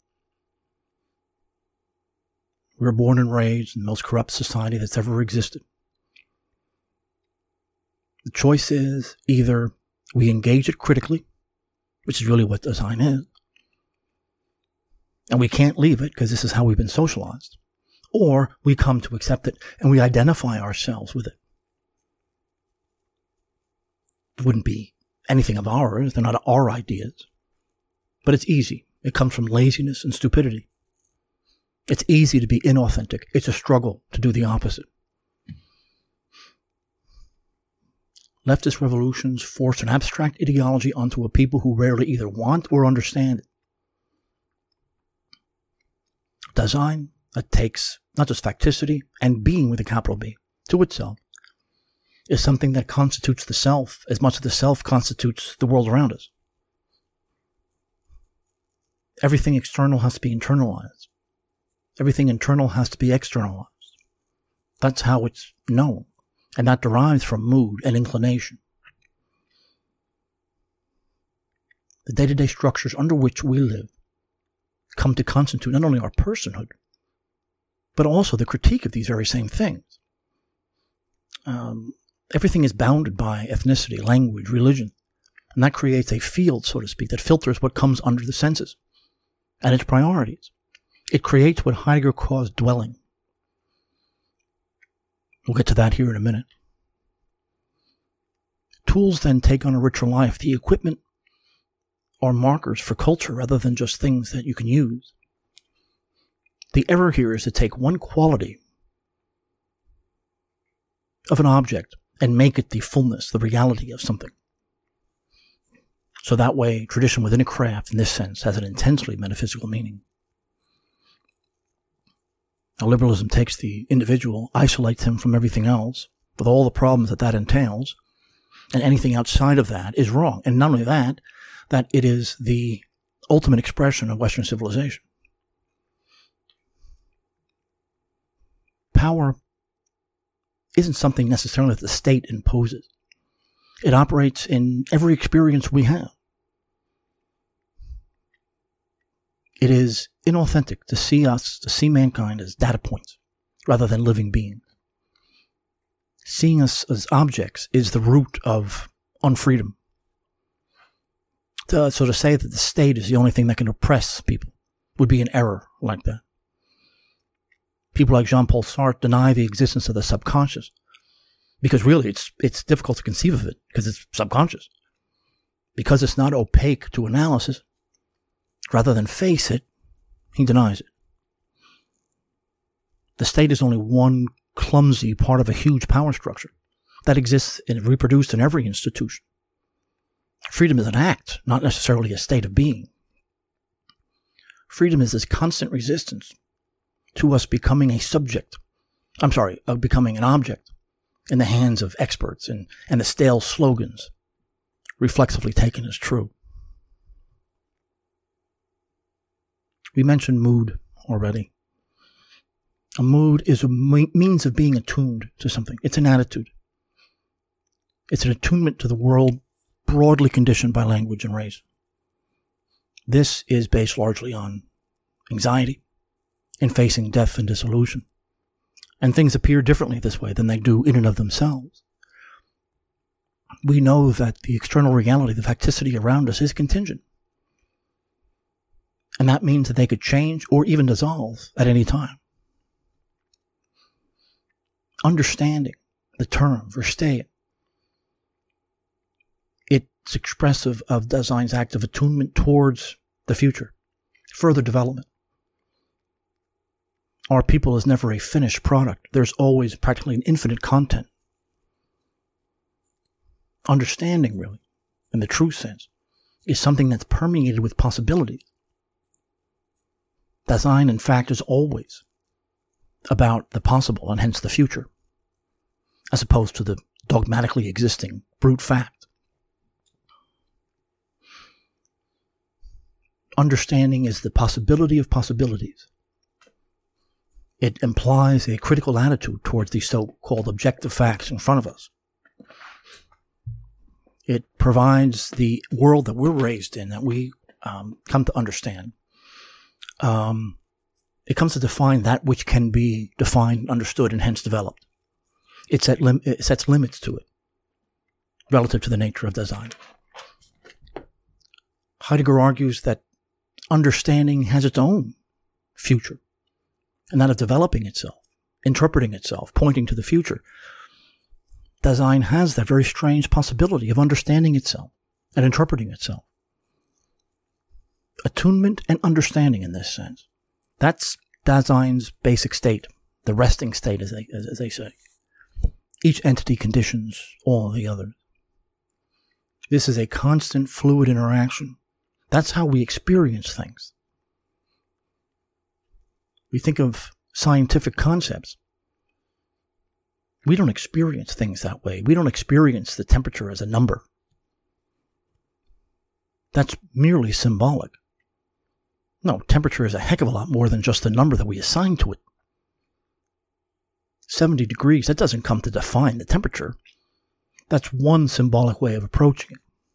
We were born and raised in the most corrupt society that's ever existed. The choice is either we engage it critically, which is really what design is, and we can't leave it because this is how we've been socialized, or we come to accept it and we identify ourselves with it. wouldn't be anything of ours. They're not our ideas. But it's easy. It comes from laziness and stupidity. It's easy to be inauthentic. It's a struggle to do the opposite. Leftist revolutions force an abstract ideology onto a people who rarely either want or understand it. Design that takes not just facticity and being with a capital B to itself is something that constitutes the self as much as the self constitutes the world around us. Everything external has to be internalized. Everything internal has to be externalized. That's how it's known. And that derives from mood and inclination. The day-to-day structures under which we live come to constitute not only our personhood, but also the critique of these very same things. Everything is bounded by ethnicity, language, religion, and that creates a field, so to speak, that filters what comes under the senses and its priorities. It creates what Heidegger calls dwelling. We'll get to that here in a minute. Tools then take on a richer life. The equipment are markers for culture rather than just things that you can use. The error here is to take one quality of an object and make it the fullness, the reality of something. So that way, tradition within a craft, in this sense, has an intensely metaphysical meaning. Now, liberalism takes the individual, isolates him from everything else, with all the problems that entails, and anything outside of that is wrong. And not only that, that it is the ultimate expression of Western civilization. Power isn't something necessarily that the state imposes. It operates in every experience we have. It is inauthentic to see mankind as data points rather than living beings. Seeing us as objects is the root of unfreedom. So to say that the state is the only thing that can oppress people would be an error like that. People like Jean-Paul Sartre deny the existence of the subconscious because really it's difficult to conceive of it because it's subconscious. Because it's not opaque to analysis, rather than face it, he denies it. The state is only one clumsy part of a huge power structure that exists and reproduced in every institution. Freedom is an act, not necessarily a state of being. Freedom is this constant resistance to us becoming becoming an object in the hands of experts and the stale slogans reflexively taken as true. We mentioned mood already. A mood is a means of being attuned to something. It's an attitude. It's an attunement to the world broadly conditioned by language and race. This is based largely on anxiety in facing death and dissolution. And things appear differently this way than they do in and of themselves. We know that the external reality, the facticity around us, is contingent. And that means that they could change or even dissolve at any time. Understanding the term verstehen, it's expressive of Dasign's act of attunement towards the future, further development. Our people is never a finished product. There's always practically an infinite content. Understanding, really, in the true sense, is something that's permeated with possibilities. Dasein, in fact, is always about the possible and hence the future, as opposed to the dogmatically existing brute fact. Understanding is the possibility of possibilities. It implies a critical attitude towards the so-called objective facts in front of us. It provides the world that we're raised in, that we come to understand. It comes to define that which can be defined, understood, and hence developed. It sets limits to it relative to the nature of Dasein. Heidegger argues that understanding has its own future, and that of developing itself, interpreting itself, pointing to the future. Dasein has that very strange possibility of understanding itself and interpreting itself. Attunement and understanding in this sense. That's Dasein's basic state, the resting state, as they say. Each entity conditions all the others. This is a constant fluid interaction. That's how we experience things. We think of scientific concepts. We don't experience things that way. We don't experience the temperature as a number. That's merely symbolic. No, temperature is a heck of a lot more than just the number that we assign to it. 70 degrees, that doesn't come to define the temperature. That's one symbolic way of approaching it.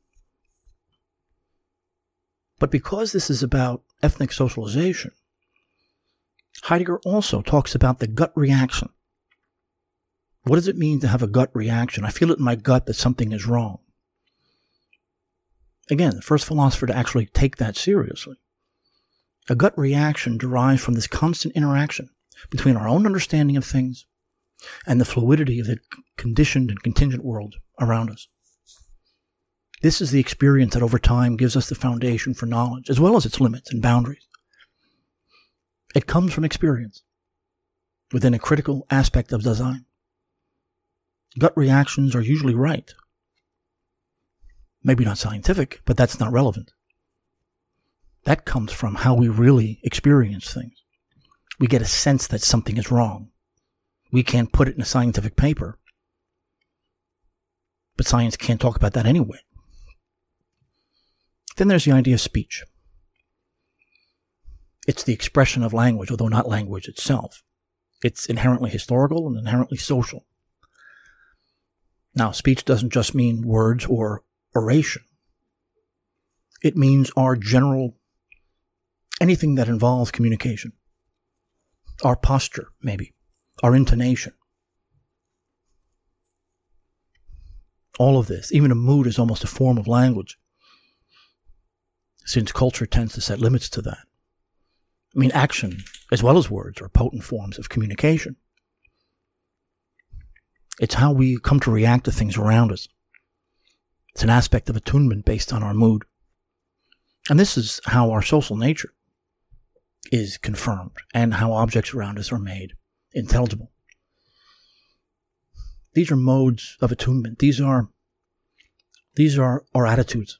But because this is about ethnic socialization, Heidegger also talks about the gut reaction. What does it mean to have a gut reaction? I feel it in my gut that something is wrong. Again, the first philosopher to actually take that seriously. A gut reaction derives from this constant interaction between our own understanding of things and the fluidity of the conditioned and contingent world around us. This is the experience that over time gives us the foundation for knowledge, as well as its limits and boundaries. It comes from experience within a critical aspect of Dasein. Gut reactions are usually right. Maybe not scientific, but that's not relevant. That comes from how we really experience things. We get a sense that something is wrong. We can't put it in a scientific paper. But science can't talk about that anyway. Then there's the idea of speech. It's the expression of language, although not language itself. It's inherently historical and inherently social. Now, speech doesn't just mean words or oration. It means our general, anything that involves communication. Our posture, maybe. Our intonation. All of this, even a mood, is almost a form of language, since culture tends to set limits to that. I mean, action, as well as words, are potent forms of communication. It's how we come to react to things around us. It's an aspect of attunement based on our mood. And this is how our social nature is confirmed and how objects around us are made intelligible. These are modes of attunement. These are our attitudes.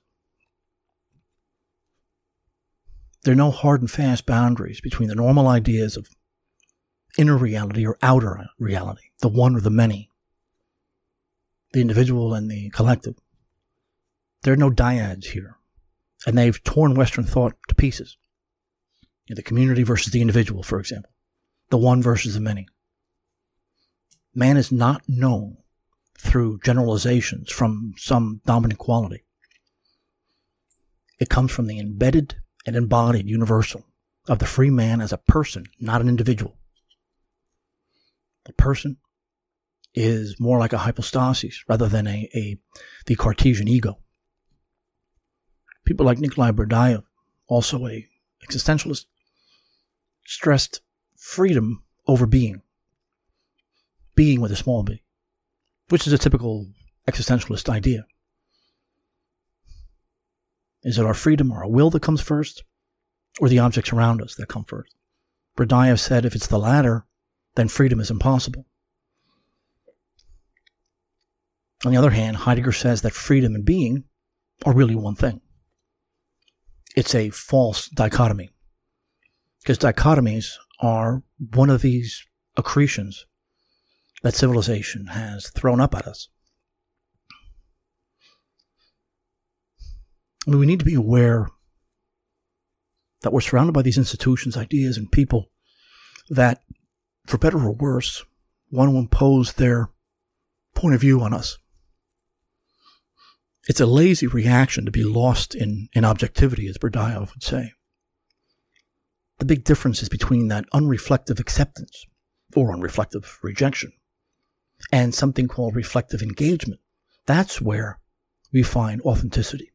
There are no hard and fast boundaries between the normal ideas of inner reality or outer reality, the one or the many, the individual and the collective. There are no dyads here, and they've torn Western thought to pieces. The community versus the individual, for example, the one versus the many. Man is not known through generalizations from some dominant quality. It comes from the embedded and embodied universal of the free man as a person, not an individual. The person is more like a hypostasis rather than the Cartesian ego. People like Nikolai Berdyaev, also a existentialist, stressed freedom over being with a small b, which is a typical existentialist idea. Is it our freedom or our will that comes first, or the objects around us that come first? Berdyaev said if it's the latter, then freedom is impossible. On the other hand, Heidegger says that freedom and being are really one thing. It's a false dichotomy, because dichotomies are one of these accretions that civilization has thrown up at us. I mean, we need to be aware that we're surrounded by these institutions, ideas, and people that, for better or worse, want to impose their point of view on us. It's a lazy reaction to be lost in objectivity, as Berdyaev would say. The big difference is between that unreflective acceptance or unreflective rejection and something called reflective engagement. That's where we find authenticity.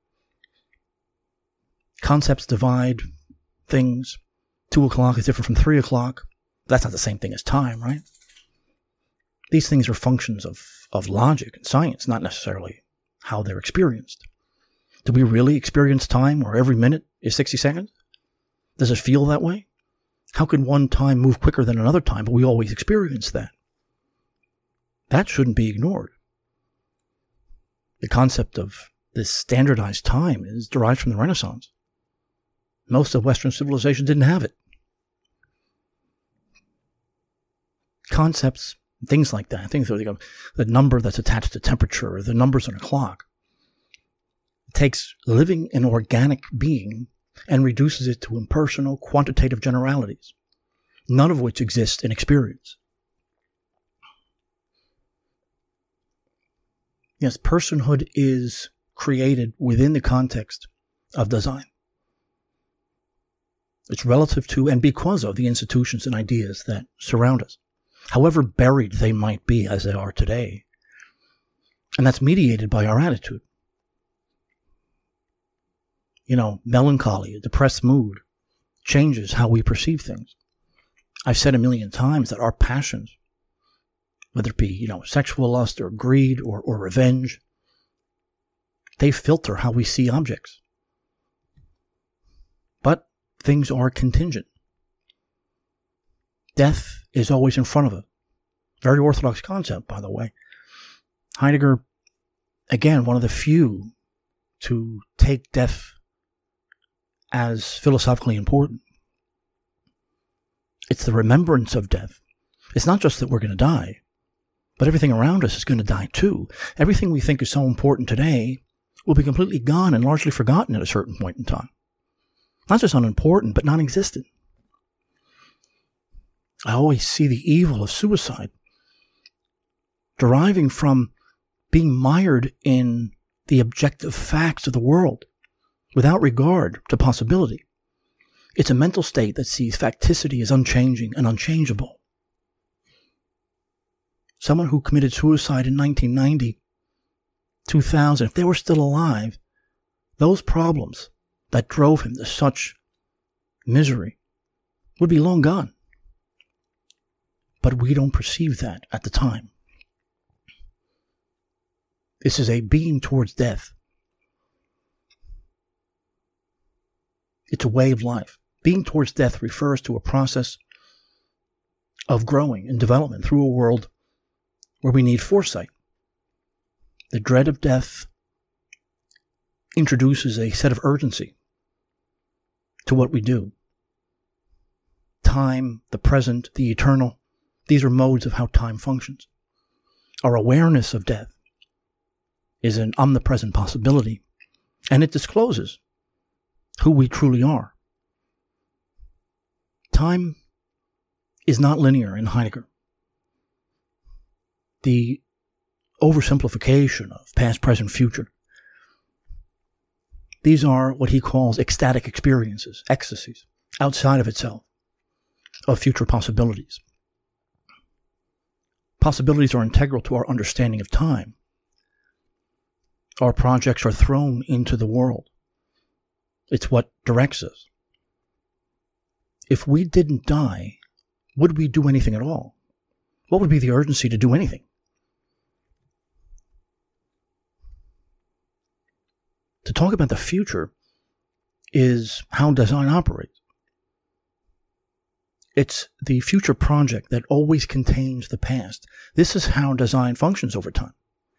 Concepts divide things. 2 o'clock is different from 3 o'clock. That's not the same thing as time, right? These things are functions of logic and science, not necessarily how they're experienced. Do we really experience time where every minute is 60 seconds? Does it feel that way? How could one time move quicker than another time, but we always experience that? That shouldn't be ignored. The concept of this standardized time is derived from the Renaissance. Most of Western civilization didn't have it. Concepts, things like that, things like the number that's attached to temperature, or the numbers on a clock, takes living and organic being and reduces it to impersonal, quantitative generalities, none of which exist in experience. Yes, personhood is created within the context of design. It's relative to and because of the institutions and ideas that surround us, however buried they might be as they are today. And that's mediated by our attitude. Melancholy, a depressed mood, changes how we perceive things. I've said a million times that our passions, whether it be, sexual lust or greed or revenge, they filter how we see objects. But things are contingent. Death is always in front of us. Very orthodox concept, by the way. Heidegger, again, one of the few to take death as philosophically important. It's the remembrance of death. It's not just that we're going to die, but everything around us is going to die too. Everything we think is so important today will be completely gone and largely forgotten at a certain point in time. Not just unimportant, but non-existent. I always see the evil of suicide deriving from being mired in the objective facts of the world without regard to possibility. It's a mental state that sees facticity as unchanging and unchangeable. Someone who committed suicide in 1990, 2000, if they were still alive, those problems that drove him to such misery would be long gone. But we don't perceive that at the time. This is a being towards death. It's a way of life. Being towards death refers to a process of growing and development through a world where we need foresight. The dread of death introduces a set of urgency to what we do. Time, the present, the eternal, these are modes of how time functions. Our awareness of death is an omnipresent possibility, and it discloses who we truly are. Time is not linear in Heidegger. The oversimplification of past, present, future, these are what he calls ecstatic experiences, ecstasies, outside of itself, of future possibilities. Possibilities are integral to our understanding of time. Our projects are thrown into the world. It's what directs us. If we didn't die, would we do anything at all? What would be the urgency to do anything? To talk about the future is how design operates. It's the future project that always contains the past. This is how design functions over time.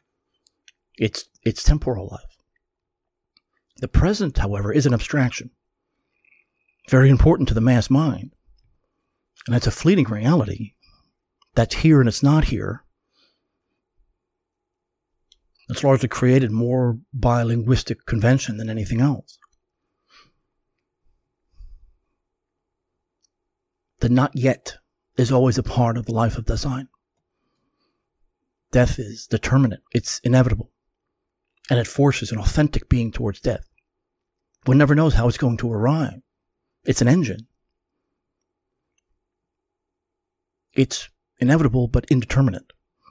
It's temporal life. The present, however, is an abstraction. Very important to the mass mind. And it's a fleeting reality that's here and it's not here. It's largely created more by linguistic convention than anything else. The not yet is always a part of the life of design. Death is determinate. It's inevitable. And it forces an authentic being towards death. One never knows how it's going to arrive. It's an engine. It's inevitable but indeterminate.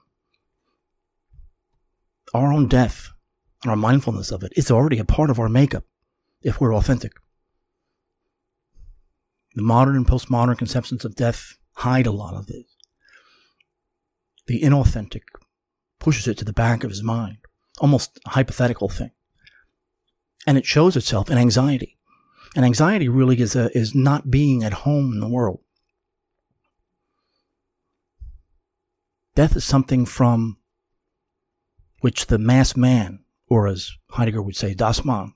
Our own death and our mindfulness of it is already a part of our makeup if we're authentic. The modern and postmodern conceptions of death hide a lot of this. the inauthentic, pushes it to the back of his mind, almost a hypothetical thing. And it shows itself in anxiety. And anxiety really is not being at home in the world. Death is something from which the masked man, or as Heidegger would say, das Man,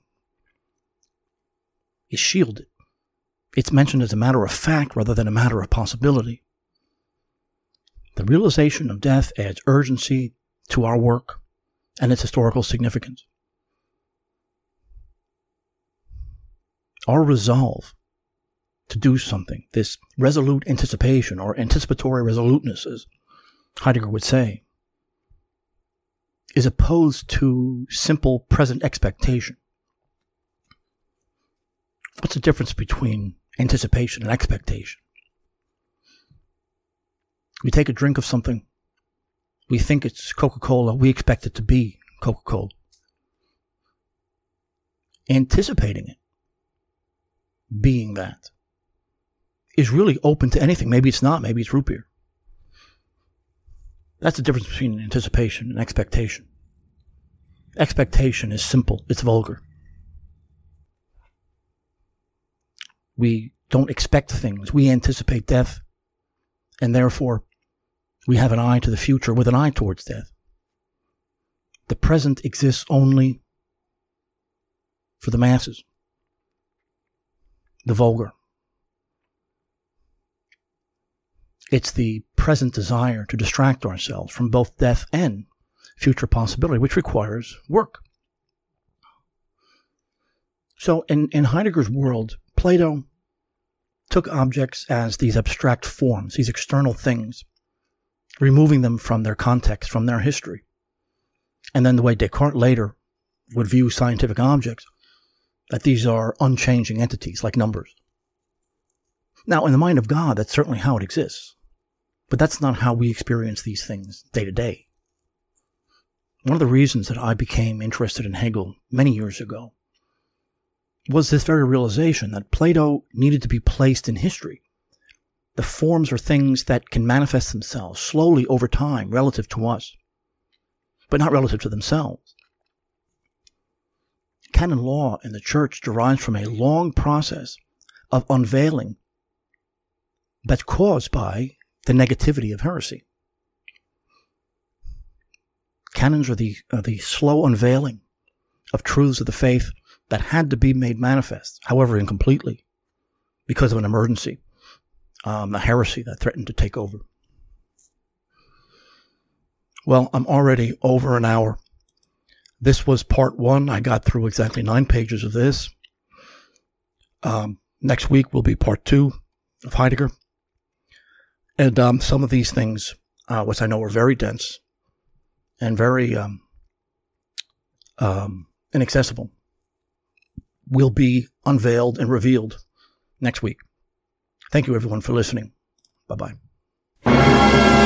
is shielded. It's mentioned as a matter of fact rather than a matter of possibility. The realization of death adds urgency to our work and its historical significance. Our resolve to do something, this resolute anticipation or anticipatory resoluteness, as Heidegger would say, is opposed to simple present expectation. What's the difference between anticipation and expectation? We take a drink of something. We think it's Coca-Cola. We expect it to be Coca-Cola. Anticipating it being that is really open to anything. Maybe it's not. Maybe it's root beer. That's the difference between anticipation and expectation. Expectation is simple. It's vulgar. We don't expect things. We anticipate death, and therefore we have an eye to the future with an eye towards death. The present exists only for the masses, the vulgar. It's the present desire to distract ourselves from both death and future possibility, which requires work. So in Heidegger's world, Plato took objects as these abstract forms, these external things, removing them from their context, from their history. And then the way Descartes later would view scientific objects, that these are unchanging entities like numbers. Now, in the mind of God, that's certainly how it exists. But that's not how we experience these things day to day. One of the reasons that I became interested in Hegel many years ago was this very realization that Plato needed to be placed in history. The forms are things that can manifest themselves slowly over time relative to us, but not relative to themselves. Canon law in the church derives from a long process of unveiling that's caused by the negativity of heresy. Canons are the slow unveiling of truths of the faith that had to be made manifest, however incompletely, because of an emergency, a heresy that threatened to take over. Well, I'm already over an hour. This was part 1. I got through exactly 9 pages of this. Next week will be part 2 of Heidegger. And some of these things, which I know are very dense and very inaccessible, will be unveiled and revealed next week. Thank you, everyone, for listening. Bye-bye.